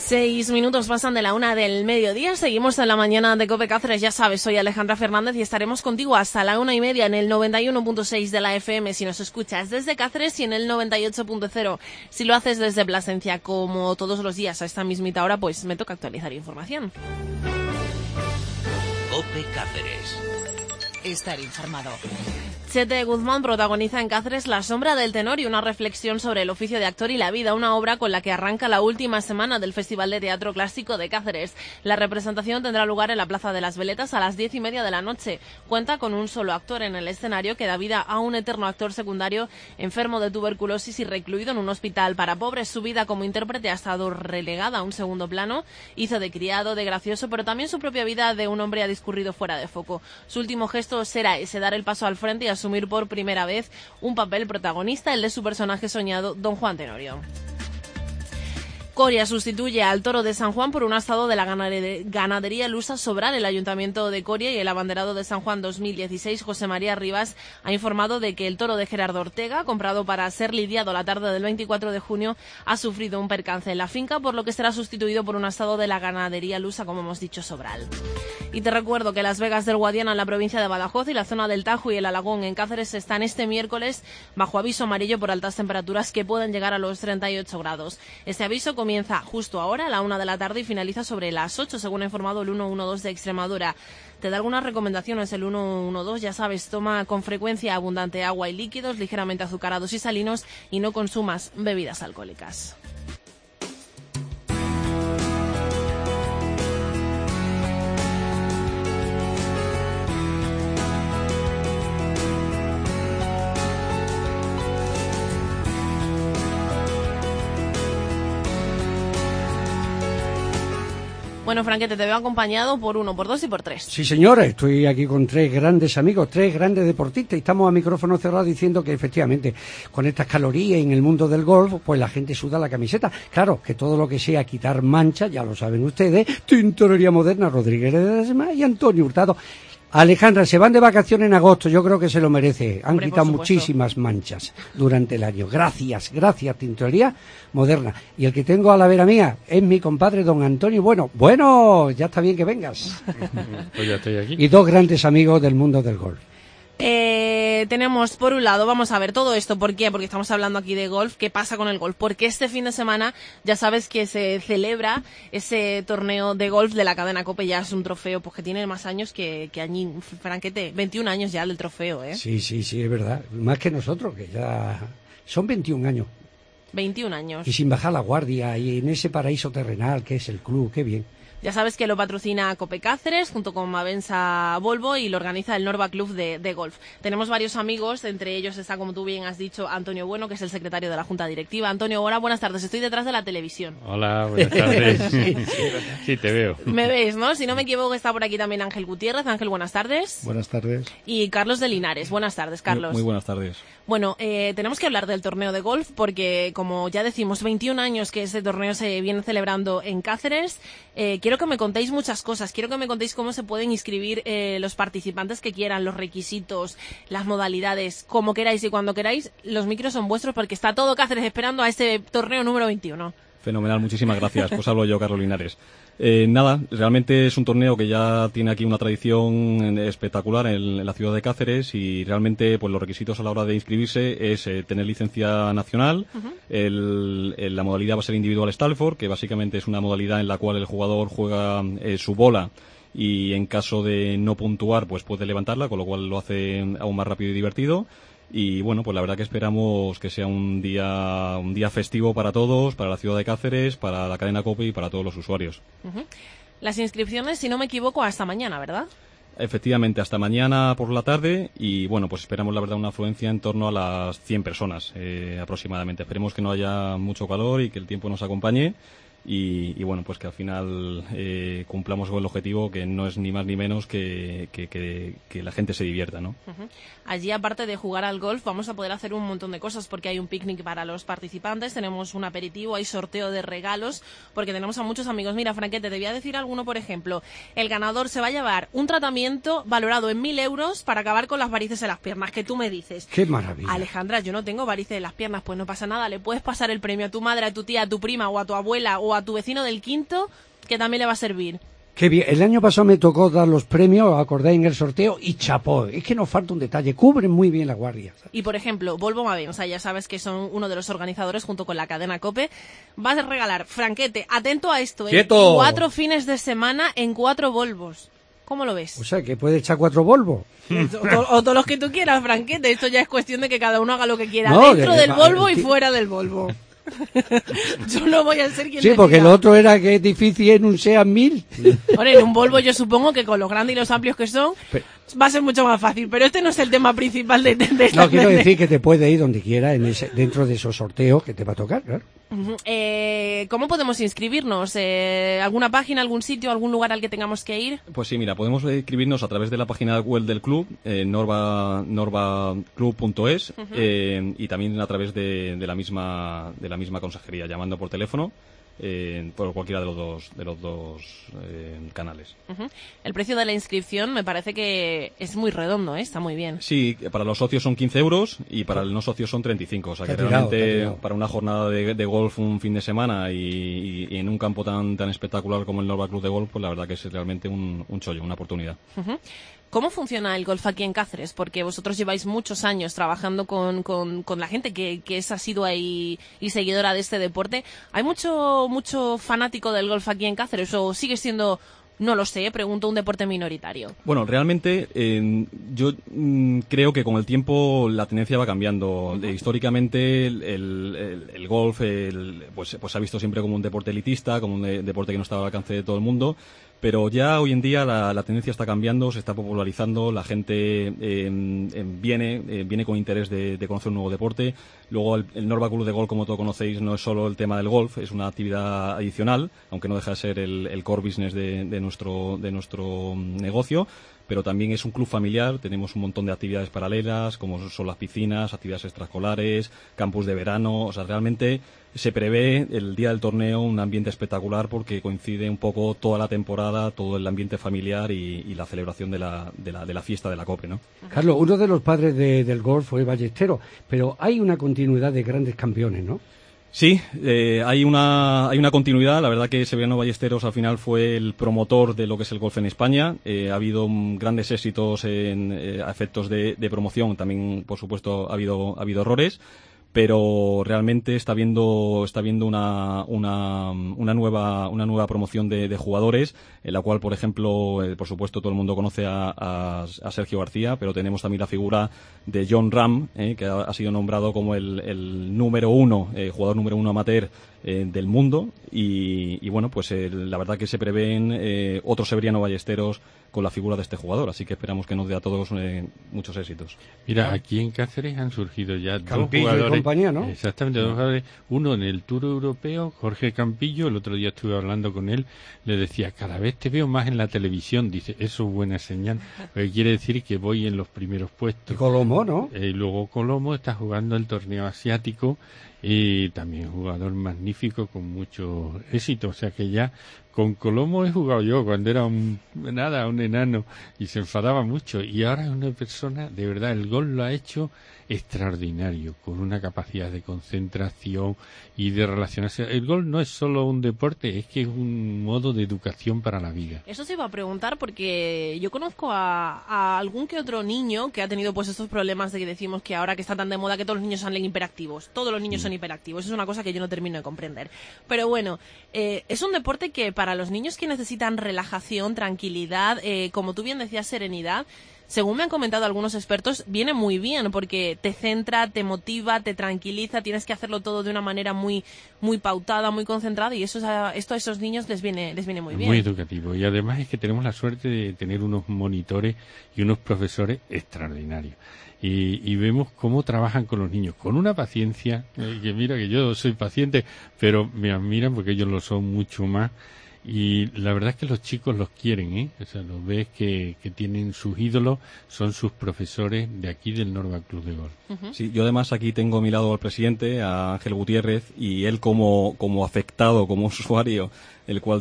6 minutos pasan de la 1 del mediodía, seguimos en la mañana de COPE Cáceres, ya sabes, soy Alejandra Fernández y estaremos contigo hasta la 1:30 en el 91.6 de la FM si nos escuchas desde Cáceres y en el 98.0 si lo haces desde Plasencia. Como todos los días a esta mismita hora, pues me toca actualizar información. COPE Cáceres. Estar informado. Chete Guzmán protagoniza en Cáceres La sombra del tenor y una reflexión sobre el oficio de actor y la vida, una obra con la que arranca la última semana del Festival de Teatro Clásico de Cáceres. La representación tendrá lugar en la Plaza de las Veletas a las 10:30 de la noche. Cuenta con un solo actor en el escenario que da vida a un eterno actor secundario enfermo de tuberculosis y recluido en un hospital para pobres. Su vida como intérprete ha estado relegada a un segundo plano. Hizo de criado, de gracioso, pero también su propia vida de un hombre ha discurrido fuera de foco. Su último gesto será ese, dar el paso al frente y asumir por primera vez un papel protagonista, el de su personaje soñado, Don Juan Tenorio. Coria sustituye al Toro de San Juan por un asado de la ganadería lusa Sobral. El Ayuntamiento de Coria y el abanderado de San Juan 2016, José María Rivas, ha informado de que el toro de Gerardo Ortega, comprado para ser lidiado la tarde del 24 de junio, ha sufrido un percance en la finca, por lo que será sustituido por un asado de la ganadería lusa, como hemos dicho, Sobral. Y te recuerdo que Las Vegas del Guadiana en la provincia de Badajoz y la zona del Tajo y el Alagón en Cáceres están este miércoles bajo aviso amarillo por altas temperaturas que pueden llegar a los 38 grados. Este aviso comienza justo ahora a la 1 de la tarde y finaliza sobre las 8, según ha informado el 112 de Extremadura. Te da algunas recomendaciones el 112, ya sabes, toma con frecuencia abundante agua y líquidos ligeramente azucarados y salinos y no consumas bebidas alcohólicas. Bueno, Franquete, te veo acompañado por 1, por 2 y por 3. Sí, señora, estoy aquí con 3 grandes amigos, 3 grandes deportistas y estamos a micrófono cerrado diciendo que efectivamente con estas calorías en el mundo del golf, pues la gente suda la camiseta. Claro, que todo lo que sea quitar manchas, ya lo saben ustedes, Tintorería Moderna, Rodríguez de y Antonio Hurtado. Alejandra, se van de vacaciones en agosto, yo creo que se lo merece. Han quitado muchísimas manchas durante el año. Gracias, Tintorería Moderna. Y el que tengo a la vera mía es mi compadre don Antonio. Bueno, ya está bien que vengas. Pues ya estoy aquí. Y 2 grandes amigos del mundo del golf. Tenemos por un lado, vamos a ver todo esto, ¿por qué? Porque estamos hablando aquí de golf. ¿Qué pasa con el golf? Porque este fin de semana ya sabes que se celebra ese torneo de golf de la cadena COPE. Ya es un trofeo pues que tiene más años que allí, Franquete, 21 años ya del trofeo, ¿eh? Sí, es verdad, más que nosotros, que ya son 21 años. 21 años. Y sin bajar la guardia, y en ese paraíso terrenal que es el club, qué bien. Ya sabes que lo patrocina COPE Cáceres junto con Mavensa Volvo y lo organiza el Norba Club de Golf. Tenemos varios amigos, entre ellos está, como tú bien has dicho, Antonio Bueno, que es el secretario de la Junta Directiva. Antonio, hola, buenas tardes. Estoy detrás de la televisión. Hola, buenas tardes. Sí, te veo. Me ves, ¿no? Si no me equivoco, está por aquí también Ángel Gutiérrez. Ángel, buenas tardes. Buenas tardes. Y Carlos de Linares. Buenas tardes, Carlos. Muy buenas tardes. Bueno, tenemos que hablar del torneo de golf porque, como ya decimos, 21 años que este torneo se viene celebrando en Cáceres. Quiero que me contéis muchas cosas. Quiero que me contéis cómo se pueden inscribir los participantes que quieran, los requisitos, las modalidades, como queráis y cuando queráis. Los micros son vuestros porque está todo Cáceres esperando a este torneo número 21. Fenomenal, muchísimas gracias. Pues hablo yo, Carlos Linares. Nada, realmente es un torneo que ya tiene aquí una tradición espectacular en la ciudad de Cáceres y realmente pues los requisitos a la hora de inscribirse es tener licencia nacional. La modalidad va a ser individual Stalford, que básicamente es una modalidad en la cual el jugador juega su bola y en caso de no puntuar pues puede levantarla, con lo cual lo hace aún más rápido y divertido. Y bueno, pues la verdad que esperamos que sea un día festivo para todos, para la ciudad de Cáceres, para la cadena COPE y para todos los usuarios. Las inscripciones, si no me equivoco, hasta mañana, ¿verdad? Efectivamente, hasta mañana por la tarde y bueno, pues esperamos la verdad una afluencia en torno a las 100 personas aproximadamente. Esperemos que no haya mucho calor y que el tiempo nos acompañe. Y bueno, pues que al final cumplamos con el objetivo, que no es ni más ni menos que la gente se divierta, ¿no? Allí, aparte de jugar al golf, vamos a poder hacer un montón de cosas porque hay un picnic para los participantes, tenemos un aperitivo, hay sorteo de regalos, porque tenemos a muchos amigos. Mira, Franquete, te voy a decir alguno, por ejemplo. El ganador se va a llevar un tratamiento valorado en 1.000 euros para acabar con las varices en las piernas, que tú me dices. ¡Qué maravilla! Alejandra, yo no tengo varices en las piernas, pues no pasa nada, le puedes pasar el premio a tu madre, a tu tía, a tu prima o a tu abuela o o a tu vecino del quinto, que también le va a servir. Qué bien. El año pasado me tocó dar los premios, ¿os acordáis, en el sorteo? Y chapó. Es que nos falta un detalle. Cubren muy bien la guardia. Y, por ejemplo, Volvo Mavensa, ya sabes que son uno de los organizadores junto con la cadena COPE. Vas a regalar, Franquete, atento a esto, ¡Quieto! 4 fines de semana en 4 Volvos. ¿Cómo lo ves? O sea, que puede echar 4 Volvos. O todos los que tú quieras, Franquete. Esto ya es cuestión de que cada uno haga lo que quiera. No, dentro del Volvo y fuera del Volvo. Yo no voy a ser quien Sí, te porque diga. lo otro era que es difícil en un SEAT 1000. Ahora, en un Volvo yo supongo que con los grandes y los amplios que son, va a ser mucho más fácil. Pero este no es el tema principal de esta. No, quiero decir que te puede ir donde quiera dentro de esos sorteos que te va a tocar, claro. ¿Cómo podemos inscribirnos? ¿Alguna página, algún sitio, algún lugar al que tengamos que ir? Pues sí, mira, podemos inscribirnos a través de la página web del club, norvaclub.es, y también a través de la misma consejería, llamando por teléfono, por cualquiera de los dos canales. El precio de la inscripción me parece que es muy redondo, está muy bien. Sí, para los socios son 15 euros y para el no socio son 35. O sea que realmente para una jornada de golf un fin de semana y en un campo tan espectacular como el Norva Club de Golf, pues la verdad que es realmente un chollo, una oportunidad. ¿Cómo funciona el golf aquí en Cáceres? Porque vosotros lleváis muchos años trabajando con la gente que es asidua y seguidora de este deporte. ¿Hay mucho fanático del golf aquí en Cáceres o sigue siendo, no lo sé, pregunto, un deporte minoritario? Bueno, realmente yo creo que con el tiempo la tendencia va cambiando. Históricamente el golf pues se ha visto siempre como un deporte elitista, como un deporte que no estaba al alcance de todo el mundo. Pero ya hoy en día la tendencia está cambiando, se está popularizando, la gente viene con interés de conocer un nuevo deporte. Luego el Norva Club de Golf, como todos conocéis, no es solo el tema del golf, es una actividad adicional, aunque no deja de ser el core business de nuestro negocio. Pero también es un club familiar, tenemos un montón de actividades paralelas, como son las piscinas, actividades extraescolares, campus de verano. O sea, realmente se prevé el día del torneo un ambiente espectacular porque coincide un poco toda la temporada, todo el ambiente familiar y la celebración de la fiesta de la COPE, ¿no? Carlos, uno de los padres del golf fue Ballesteros, pero hay una continuidad de grandes campeones, ¿no? Sí, hay una continuidad. La verdad que Severiano Ballesteros al final fue el promotor de lo que es el golf en España. Ha habido grandes éxitos a efectos de promoción. También, por supuesto, ha habido errores. Pero realmente está viendo una nueva promoción de jugadores, en la cual, por ejemplo, por supuesto todo el mundo conoce a Sergio García, pero tenemos también la figura de John Ram, que ha sido nombrado como el número 1, jugador número 1 amateur del mundo, y bueno, pues la verdad que se prevén otro Severiano Ballesteros con la figura de este jugador, así que esperamos que nos dé a todos muchos éxitos. Mira, aquí en Cáceres han surgido ya Campillo dos jugadores. Y compañía, ¿no? Exactamente, dos jugadores. Uno en el Tour Europeo, Jorge Campillo, el otro día estuve hablando con él, le decía, cada vez te veo más en la televisión, dice, eso es buena señal, porque quiere decir que voy en los primeros puestos. Y Colomo, ¿no? Y luego Colomo está jugando el torneo asiático y también jugador magnífico con mucho éxito, o sea que ya con Colomo he jugado yo cuando era un enano y se enfadaba mucho, y ahora es una persona, de verdad, el gol lo ha hecho extraordinario, con una capacidad de concentración y de relacionarse. El gol no es solo un deporte, es que es un modo de educación para la vida. Eso se iba a preguntar porque yo conozco a algún que otro niño que ha tenido pues estos problemas de que decimos que ahora que está tan de moda que todos los niños salen hiperactivos. Todos los niños son hiperactivos. Es una cosa que yo no termino de comprender. Pero bueno, es un deporte que para los niños que necesitan relajación, tranquilidad, como tú bien decías, serenidad, según me han comentado algunos expertos, viene muy bien porque te centra, te motiva, te tranquiliza, tienes que hacerlo todo de una manera muy pautada, muy concentrada, y esto a esos niños les viene muy bien. Muy educativo, y además es que tenemos la suerte de tener unos monitores y unos profesores extraordinarios. Y vemos cómo trabajan con los niños, con una paciencia, que mira que yo soy paciente, pero me admiran porque ellos lo son mucho más. Y la verdad es que los chicos los quieren, O sea, los ves que tienen sus ídolos, son sus profesores de aquí del Norva Club de Golf. Sí, yo además aquí tengo a mi lado al presidente, a Ángel Gutiérrez, y él como afectado, como usuario, el cual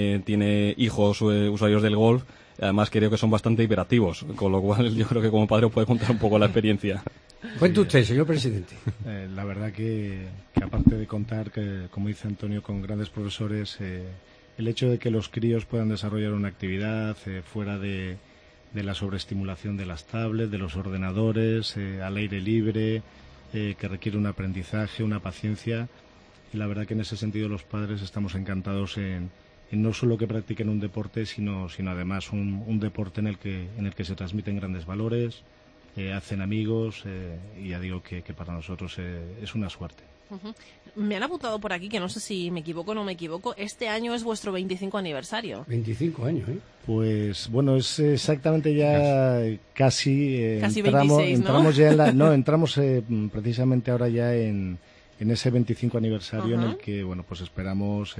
tiene hijos usuarios del golf, además creo que son bastante hiperactivos, con lo cual yo creo que como padre os puede contar un poco la experiencia. Cuente usted, señor presidente. La verdad que aparte de contar, que, como dice Antonio, con grandes profesores, el hecho de que los críos puedan desarrollar una actividad fuera de la sobreestimulación de las tablets, de los ordenadores, al aire libre, que requiere un aprendizaje, una paciencia. Y la verdad que en ese sentido los padres estamos encantados en no solo que practiquen un deporte, sino además un deporte en el que se transmiten grandes valores, hacen amigos, y ya digo que para nosotros es una suerte. Uh-huh. Me han apuntado por aquí, que no sé si me equivoco o no me equivoco, este año es vuestro 25 aniversario. 25 años, ¿eh? Pues bueno, es exactamente ya casi casi entramos, 26, ¿no? entramos ya en la, entramos precisamente ahora ya en ese 25 aniversario, uh-huh, en el que bueno, pues esperamos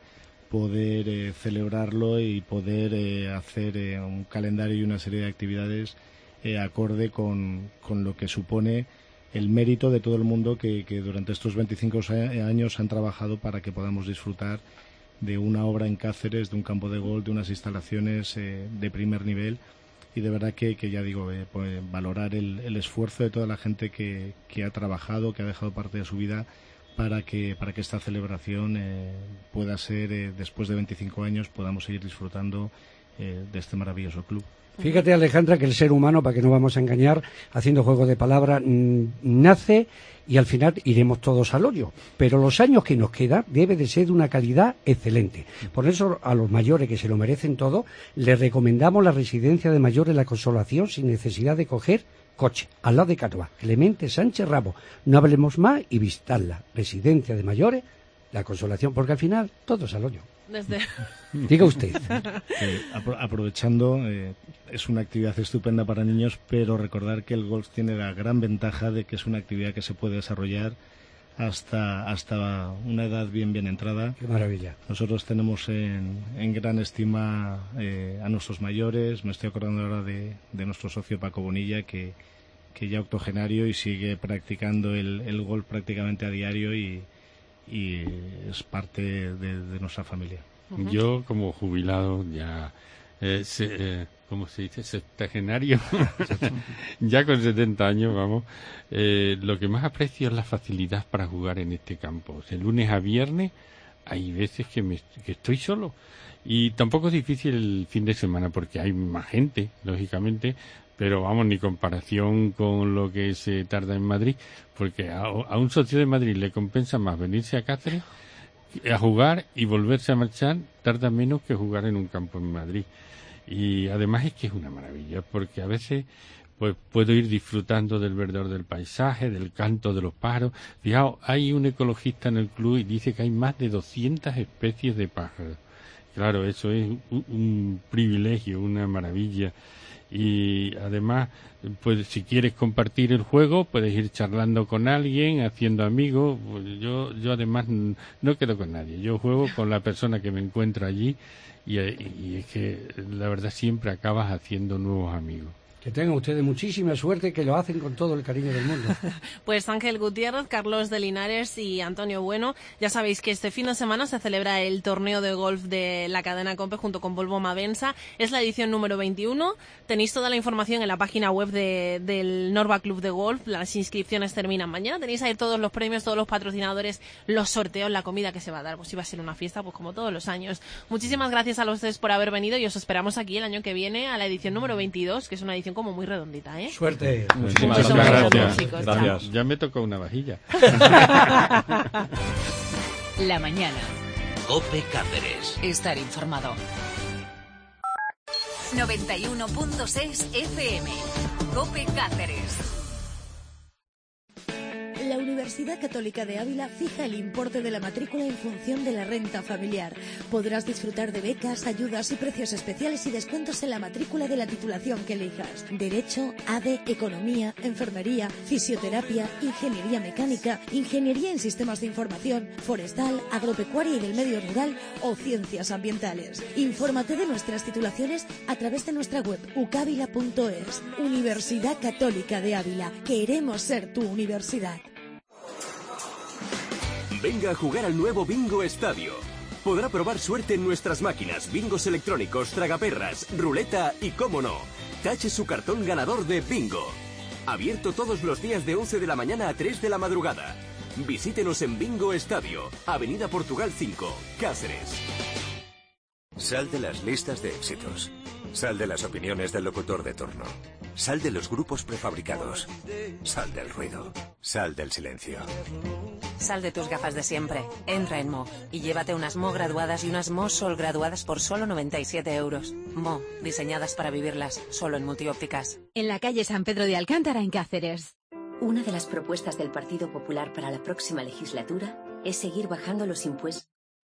poder celebrarlo y poder hacer un calendario y una serie de actividades acorde con lo que supone el mérito de todo el mundo que durante estos 25 años han trabajado para que podamos disfrutar de una obra en Cáceres, de un campo de golf, de unas instalaciones de primer nivel, y de verdad que ya digo, pues valorar el esfuerzo de toda la gente que ha trabajado, que ha dejado parte de su vida para que esta celebración pueda ser, después de 25 años, podamos seguir disfrutando de este maravilloso club. Fíjate, Alejandra, que el ser humano, para que no vamos a engañar, haciendo juego de palabras, nace y al final iremos todos al hoyo. Pero los años que nos quedan debe de ser de una calidad excelente. Por eso a los mayores, que se lo merecen todo, les recomendamos la residencia de mayores La Consolación sin necesidad de coger coche, al lado de Catoa, Clemente Sánchez Ramos. No hablemos más y visitarla. Residencia de mayores La Consolación, porque al final todos al hoyo. Diga usted. Aprovechando, es una actividad estupenda para niños, pero recordar que el golf tiene la gran ventaja de que es una actividad que se puede desarrollar hasta una edad bien entrada. Qué maravilla. Nosotros tenemos en gran estima a nuestros mayores. Me estoy acordando ahora de nuestro socio Paco Bonilla, que ya octogenario y sigue practicando el golf prácticamente a diario y es parte de nuestra familia. Uh-huh. Yo, como jubilado, ya, ¿cómo se dice? Sexagenario, ya con 70 años, vamos, lo que más aprecio es la facilidad para jugar en este campo. De lunes a viernes hay veces que estoy solo, y tampoco es difícil el fin de semana porque hay más gente, lógicamente, pero vamos, ni comparación con lo que se tarda en Madrid, porque a un socio de Madrid le compensa más venirse a Cáceres a jugar y volverse a marchar, tarda menos que jugar en un campo en Madrid. Y además es que es una maravilla, porque a veces pues puedo ir disfrutando del verdor del paisaje, del canto de los pájaros. Fijaos, hay un ecologista en el club y dice que hay más de 200 especies de pájaros. Claro, eso es un privilegio, una maravilla. Y además, pues si quieres compartir el juego, puedes ir charlando con alguien, haciendo amigos. Pues yo además no quedo con nadie, yo juego con la persona que me encuentra allí y es que la verdad siempre acabas haciendo nuevos amigos. Que tengan ustedes muchísima suerte, que lo hacen con todo el cariño del mundo. Pues Ángel Gutiérrez, Carlos de Linares y Antonio Bueno, ya sabéis que este fin de semana se celebra el torneo de golf de la cadena COPE junto con Volvo Mavensa. Es la edición número 21. Tenéis toda la información en la página web del Norba Club de Golf. Las inscripciones terminan mañana. Tenéis ahí todos los premios, todos los patrocinadores, los sorteos, la comida que se va a dar. Pues iba a ser una fiesta, pues como todos los años. Muchísimas gracias a los tres por haber venido y os esperamos aquí el año que viene a la edición número 22, que es una edición como muy redondita, ¿eh? Suerte. Muchísimas gracias. Chicos, gracias. Ya me tocó una vajilla. La mañana. COPE Cáceres. Estar informado. 91.6 FM. COPE Cáceres. La Universidad Católica de Ávila fija el importe de la matrícula en función de la renta familiar. Podrás disfrutar de becas, ayudas y precios especiales y descuentos en la matrícula de la titulación que elijas. Derecho, ADE, Economía, Enfermería, Fisioterapia, Ingeniería Mecánica, Ingeniería en Sistemas de Información, Forestal, Agropecuaria y del Medio Rural o Ciencias Ambientales. Infórmate de nuestras titulaciones a través de nuestra web ucavila.es. Universidad Católica de Ávila. Queremos ser tu universidad. Venga a jugar al nuevo Bingo Estadio. Podrá probar suerte en nuestras máquinas, bingos electrónicos, tragaperras, ruleta y, cómo no, tache su cartón ganador de Bingo. Abierto todos los días de 11 de la mañana a 3 de la madrugada. Visítenos en Bingo Estadio, Avenida Portugal 5, Cáceres. Sal de las listas de éxitos. Sal de las opiniones del locutor de turno. Sal de los grupos prefabricados. Sal del ruido. Sal del silencio. Sal de tus gafas de siempre. Entra en Mo y llévate unas Mo graduadas y unas Mo Sol graduadas por solo 97 euros. Mo, diseñadas para vivirlas, solo en Multiópticas. En la calle San Pedro de Alcántara, en Cáceres. Una de las propuestas del Partido Popular para la próxima legislatura es seguir bajando los impuestos.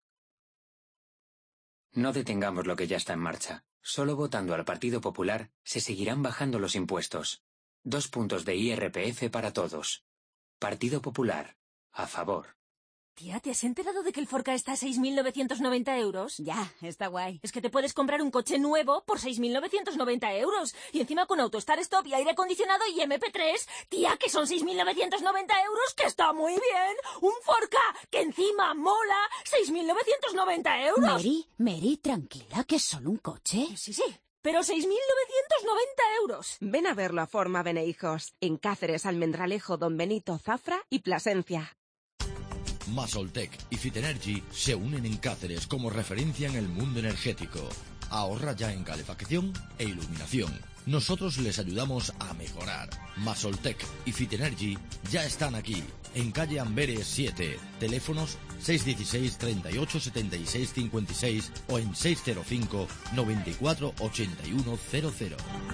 No detengamos lo que ya está en marcha. Solo votando al Partido Popular se seguirán bajando los impuestos. 2 puntos de IRPF para todos. Partido Popular. A favor. Tía, ¿te has enterado de que el Forca está a 6.990 euros? Ya, está guay. Es que te puedes comprar un coche nuevo por 6.990 euros. Y encima con AutoStart Stop y aire acondicionado y MP3. Tía, que son 6.990 euros, que está muy bien. Un Forca, que encima mola. 6.990 euros. Mary, tranquila, que es solo un coche. Sí, pero 6.990 euros. Ven a verlo a Forma Benehijos. En Cáceres, Almendralejo, Don Benito, Zafra y Plasencia. Masoltec y Fitenergy se unen en Cáceres como referencia en el mundo energético. Ahorra ya en calefacción e iluminación. Nosotros les ayudamos a mejorar. Masoltec y Fitenergy ya están aquí, en calle Amberes 7. Teléfonos 616 38 76 56 o en 605 94 81 00.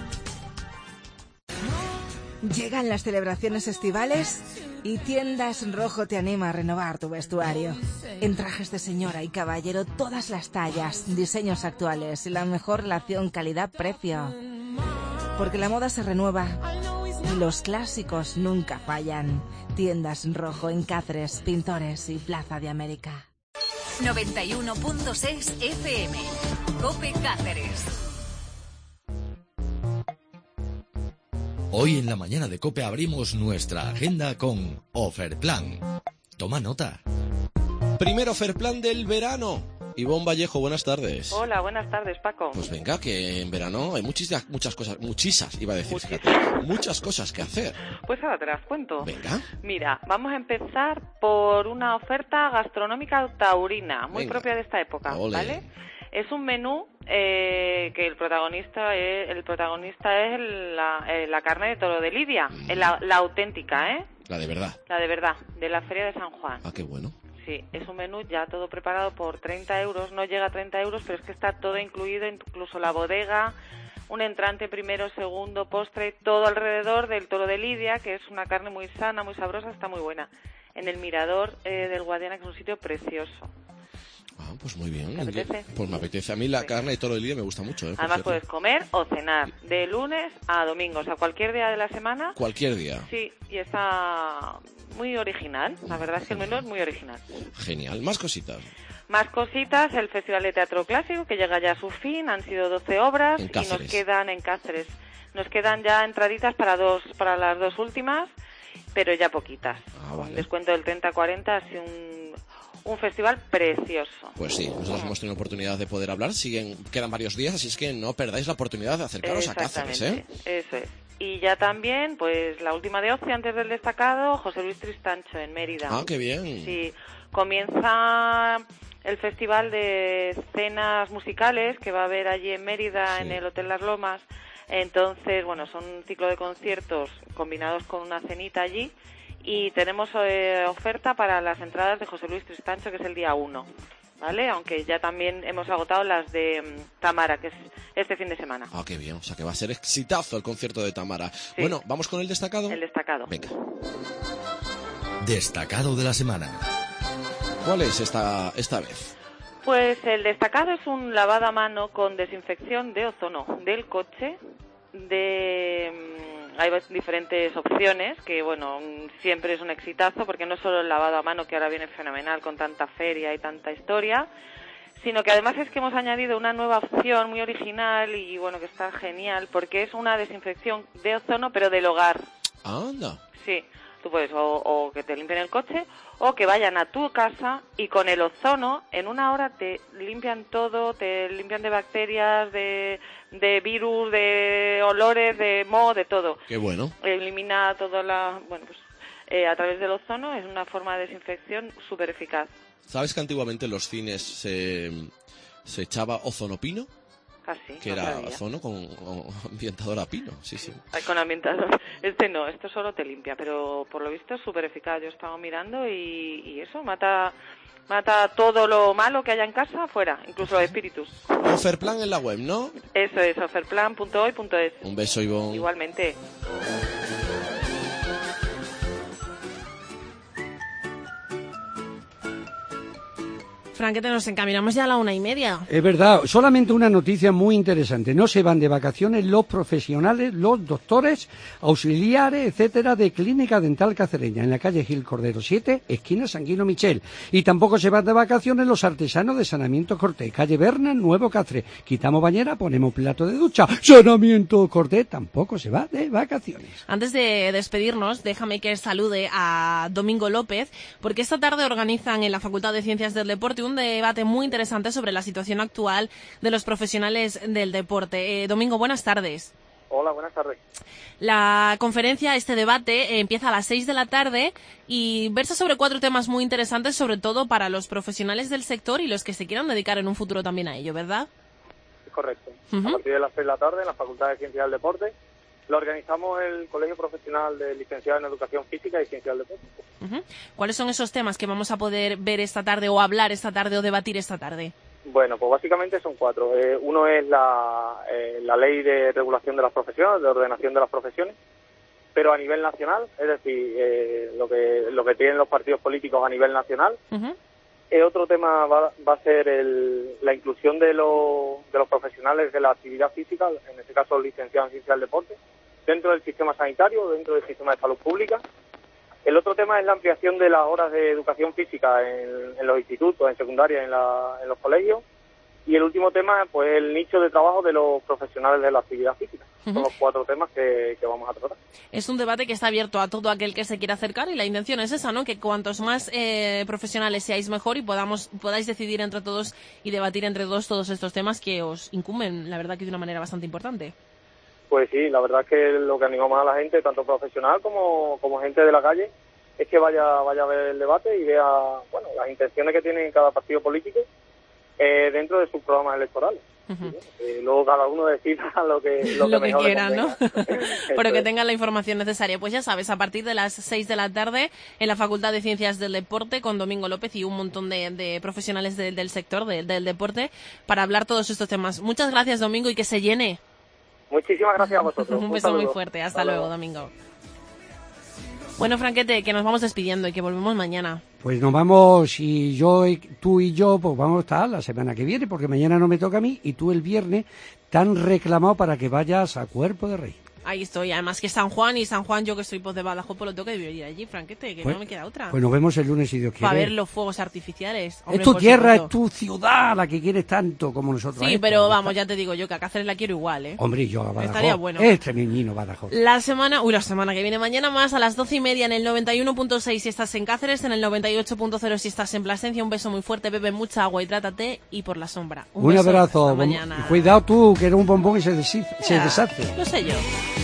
Llegan las celebraciones estivales y Tiendas Rojo te anima a renovar tu vestuario. En trajes de señora y caballero, todas las tallas, diseños actuales y la mejor relación calidad-precio. Porque la moda se renueva y los clásicos nunca fallan. Tiendas Rojo en Cáceres, Pintores y Plaza de América. 91.6 FM. COPE Cáceres. Hoy en la mañana de COPE abrimos nuestra agenda con Oferplan. Toma nota. Primer Oferplan del verano. Ivonne Vallejo, buenas tardes. Hola, buenas tardes, Paco. Pues venga, que en verano hay muchas cosas, iba a decir, fíjate, muchas cosas que hacer. Pues ahora te las cuento. Venga. Mira, vamos a empezar por una oferta gastronómica taurina, muy propia de esta época, Ole. ¿vale? Es un menú que el protagonista es la carne de toro de Lidia, la auténtica, ¿eh? La de verdad. La de verdad, de la Feria de San Juan. Ah, qué bueno. Sí, es un menú ya todo preparado por 30 euros, no llega a 30 euros, pero es que está todo incluido, incluso la bodega, un entrante primero, segundo, postre, todo alrededor del toro de Lidia, que es una carne muy sana, muy sabrosa, está muy buena. En el Mirador del Guadiana, que es un sitio precioso. Ah, pues muy bien. ¿Te apetece? Pues me apetece. A mí la carne de toro de Lidia me gusta mucho, ¿eh? Además puedes comer o cenar de lunes a domingo, o sea, cualquier día de la semana. Cualquier día. Sí, y está muy original. La verdad es que el menú es muy original. Genial. Más cositas. Más cositas, el Festival de Teatro Clásico, que llega ya a su fin, han sido 12 obras y nos quedan en Cáceres. Nos quedan ya entraditas para las dos últimas, pero ya poquitas. Vale. Descuento del 30-40, así un festival precioso. Pues sí, nosotros hemos tenido oportunidad de poder hablar, quedan varios días, así es que no perdáis la oportunidad de acercaros a Cáceres, ¿eh? Eso es. Y ya también, pues la última de ocio antes del destacado, José Luis Tristancho en Mérida. Ah, qué bien. Sí, comienza el festival de cenas musicales que va a haber allí en Mérida, en el Hotel Las Lomas. Entonces, bueno, son un ciclo de conciertos combinados con una cenita allí. Y tenemos oferta para las entradas de José Luis Tristancho, que es el día 1, ¿vale? Aunque ya también hemos agotado las de Tamara, que es este fin de semana. Ah, qué bien, o sea que va a ser exitazo el concierto de Tamara. Sí. Bueno, ¿vamos con el destacado? El destacado. Venga. Destacado de la semana. ¿Cuál es esta vez? Pues el destacado es un lavado a mano con desinfección de ozono del coche, hay diferentes opciones que, bueno, siempre es un exitazo porque no solo el lavado a mano, que ahora viene fenomenal con tanta feria y tanta historia, sino que además es que hemos añadido una nueva opción muy original y, bueno, que está genial porque es una desinfección de ozono pero del hogar. Anda. Sí, tú puedes o que te limpien el coche o que vayan a tu casa y con el ozono en una hora te limpian todo, te limpian de bacterias, de de virus, de olores, de moho, de todo. Qué bueno. Elimina toda la... Bueno, pues a través del ozono es una forma de desinfección súper eficaz. ¿Sabes que antiguamente en los cines se echaba ozonopino? Así, que no era sabía. ozono con ambientador a pino, sí. Ay, con ambientador. No, esto solo te limpia, pero por lo visto es súper eficaz. Yo he estado mirando y eso mata todo lo malo que haya en casa fuera, incluso los espíritus. Oferplan en la web, ¿no? Eso es, oferplan.hoy.es. Un beso, Ivonne. Igualmente. Franquete, nos encaminamos ya a la 1:30. Es verdad, solamente una noticia muy interesante. No se van de vacaciones los profesionales, los doctores, auxiliares, etcétera, de Clínica Dental Cacereña, en la calle Gil Cordero 7, esquina Sanguino Michel. Y tampoco se van de vacaciones los artesanos de Sanamiento Cortés, calle Berna, Nuevo Cáceres. Quitamos bañera, ponemos plato de ducha. Sanamiento Cortés tampoco se va de vacaciones. Antes de despedirnos, déjame que salude a Domingo López, porque esta tarde organizan en la Facultad de Ciencias del Deporte un debate muy interesante sobre la situación actual de los profesionales del deporte. Domingo, buenas tardes. Hola, buenas tardes. La conferencia, este debate, empieza a las 6 de la tarde y versa sobre 4 temas muy interesantes, sobre todo para los profesionales del sector y los que se quieran dedicar en un futuro también a ello, ¿verdad? Correcto. A partir de las 6 de la tarde, en la Facultad de Ciencias del Deporte, lo organizamos el Colegio Profesional de Licenciados en Educación Física y Ciencias del Deporte. ¿Cuáles son esos temas que vamos a poder ver esta tarde o hablar esta tarde o debatir esta tarde? Bueno, pues básicamente son 4. Uno es la Ley de Regulación de las Profesiones, de Ordenación de las Profesiones, pero a nivel nacional, es decir, lo que tienen los partidos políticos a nivel nacional. Otro tema va a ser la inclusión de los profesionales de la actividad física, en este caso licenciados en Ciencias del Deporte, dentro del sistema sanitario, dentro del sistema de salud pública. El otro tema es la ampliación de las horas de educación física en los institutos, en secundaria, en los colegios. Y el último tema, pues el nicho de trabajo de los profesionales de la actividad física. Son los 4 temas que vamos a tratar. Es un debate que está abierto a todo aquel que se quiera acercar y la intención es esa, ¿no? Que cuantos más profesionales seáis mejor y podáis decidir entre todos y debatir entre todos estos temas que os incumben, la verdad que de una manera bastante importante. Pues sí, la verdad es que lo que animamos a la gente, tanto profesional como gente de la calle, es que vaya a ver el debate y vea, bueno, las intenciones que tiene cada partido político dentro de sus programas electorales. Luego cada uno decida lo que mejor quiera, le ¿no? Pero que tengan la información necesaria. Pues ya sabes, a partir de las 6 de la tarde en la Facultad de Ciencias del Deporte con Domingo López y un montón de profesionales del sector del deporte para hablar todos estos temas. Muchas gracias, Domingo, y que se llene. Muchísimas gracias a vosotros. Un beso muy fuerte. Hasta luego, Domingo. Bueno, Franquete, que nos vamos despidiendo y que volvemos mañana. Pues nos vamos, y tú y yo, pues vamos a estar la semana que viene, porque mañana no me toca a mí, y tú el viernes, tan reclamado para que vayas a Cuerpo de Rey. Ahí estoy, además que San Juan, yo que estoy de Badajoz, pues lo tengo que vivir allí, Franquete, que pues, no me queda otra. Pues nos vemos el lunes si Dios quiere. Para ver los fuegos artificiales. Hombre, es tu tierra, es tu ciudad, la que quieres tanto como nosotros. Sí, pero vamos, ya te digo yo que a Cáceres la quiero igual, ¿eh? Hombre, yo a Badajoz. Estaría bueno. Niño Badajoz. La semana que viene, mañana más a las 12:30 en el 91.6 si estás en Cáceres, en el 98.0 si estás en Plasencia. Un beso muy fuerte, bebe mucha agua, hidrátate y por la sombra. Un abrazo. Mañana. Cuidado tú, que eres un bombón y se deshace. Lo sé yo.